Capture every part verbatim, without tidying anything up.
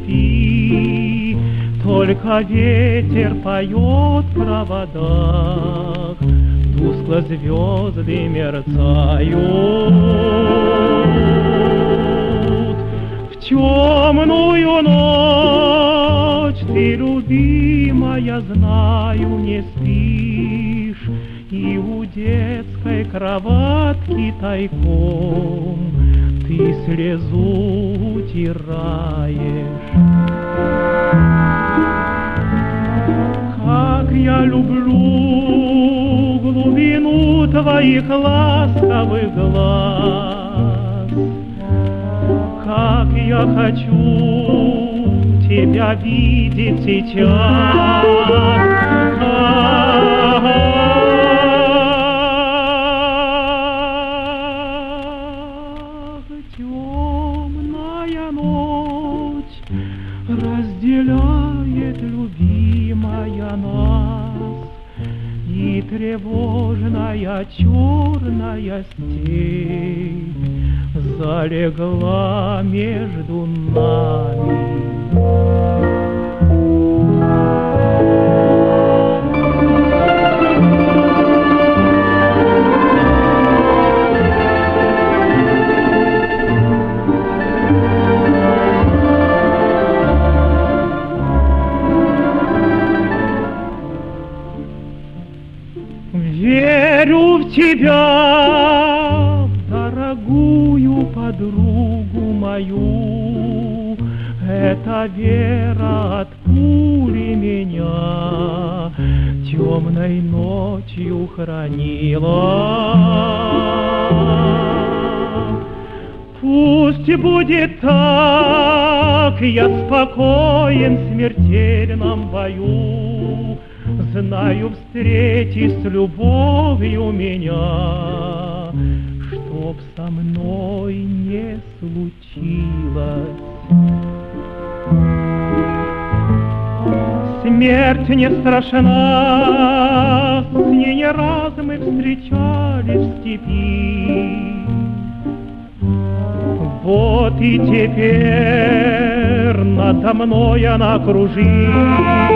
спи, только ветер поет в проводах, тускло звезды мерцают. В темную ночь ты, любимая, знаю, не спишь, и у детской кроватки тайком ты слезу утираешь. Как я люблю глубину твоих ласковых глаз, как я хочу тебя видеть сейчас. Темная ночь разделяет, любимая, нас, и тревожная черная степь залегла между нами. Верю в тебя, дорогую подругу мою, эта вера от пули меня темной ночью хранила. Пусть будет так, я спокоен в смертельном бою, знаю, встретись с любовью меня, чтоб со мной не случилось. Смерть не страшна, с ней не раз мы встречались в степи. Вот и теперь надо мной она кружится.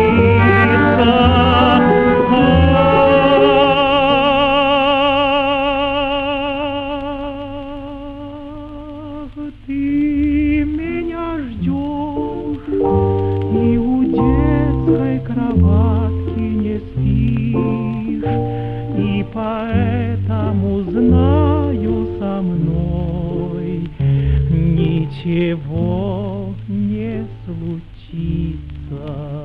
Ты меня ждешь, и у детской кроватки не спишь, и поэтому знаю, со мной ничего не случится.